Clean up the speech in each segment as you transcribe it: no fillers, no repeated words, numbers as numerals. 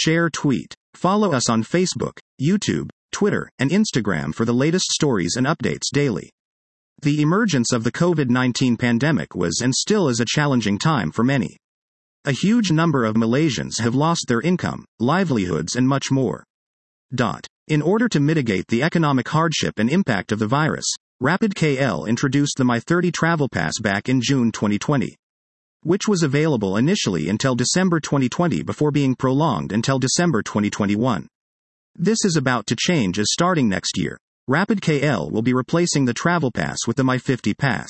Share tweet. Follow us on Facebook, YouTube, Twitter, and Instagram for the latest stories and updates daily. The emergence of the COVID-19 pandemic was and still is a challenging time for many. A huge number of Malaysians have lost their income, livelihoods, and much more. In order to mitigate the economic hardship and impact of the virus, Rapid KL introduced the My30 Travel Pass back in June 2020, which was available initially until December 2020 before being prolonged until December 2021. This is about to change as starting next year, Rapid KL will be replacing the Travel Pass with the My50 Pass.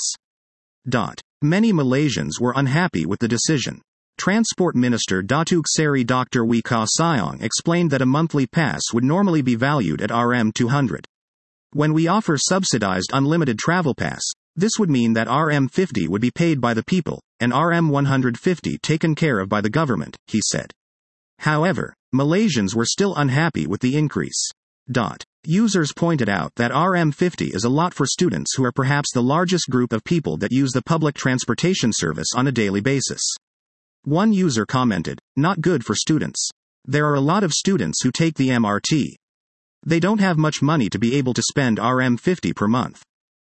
Many Malaysians were unhappy with the decision. Transport Minister Datuk Seri Dr. Wee Ka Siong explained that a monthly pass would normally be valued at RM200. When we offer subsidized unlimited travel pass, this would mean that RM50 would be paid by the people, and RM150 taken care of by the government, he said. However, Malaysians were still unhappy with the increase. Users pointed out that RM50 is a lot for students who are perhaps the largest group of people that use the public transportation service on a daily basis. One user commented, "Not good for students. There are a lot of students who take the MRT. They don't have much money to be able to spend RM50 per month."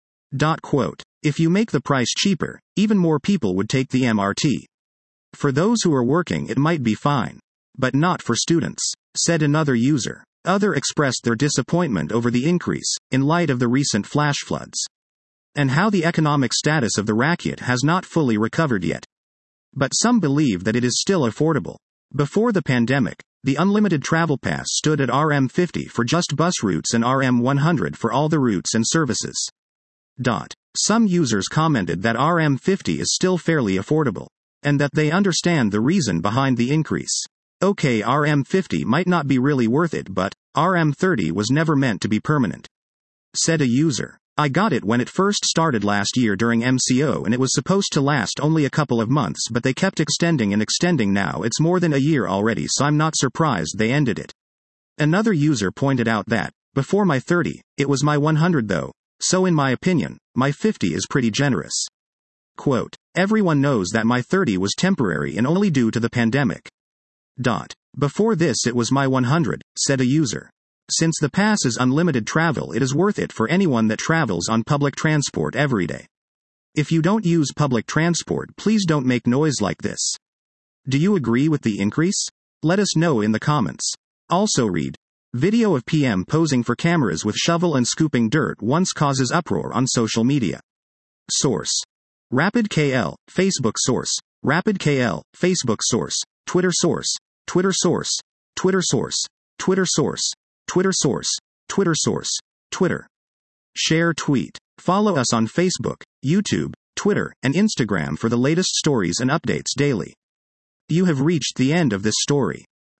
If you make the price cheaper, even more people would take the MRT. For those who are working it might be fine. But not for students, said another user. Others expressed their disappointment over the increase, in light of the recent flash floods, and how the economic status of the rakyat has not fully recovered yet. But some believe that it is still affordable. Before the pandemic, the unlimited travel pass stood at RM50 for just bus routes and RM100 for all the routes and services. Some users commented that RM50 is still fairly affordable, and that they understand the reason behind the increase. Okay, RM50 might not be really worth it, but RM30 was never meant to be permanent, said a user. I got it when it first started last year during MCO and it was supposed to last only a couple of months, but they kept extending and extending. Now it's more than a year already, so I'm not surprised they ended it. Another user pointed out that, before My30, it was My100 though, so in my opinion, My50 is pretty generous. Quote, everyone knows that My30 was temporary and only due to the pandemic. Before this it was My100, said a user. Since the pass is unlimited travel, it is worth it for anyone that travels on public transport every day. If you don't use public transport, please don't make noise like this. Do you agree with the increase? Let us know in the comments. Also read. Video of PM posing for cameras with shovel and scooping dirt once causes uproar on social media. Source. Rapid KL, Facebook source. Rapid KL, Facebook source. Twitter source. Twitter source. Twitter source. Twitter source. Twitter source. Twitter source. Twitter. Share tweet. Follow us on Facebook, YouTube, Twitter, and Instagram for the latest stories and updates daily. You have reached the end of this story.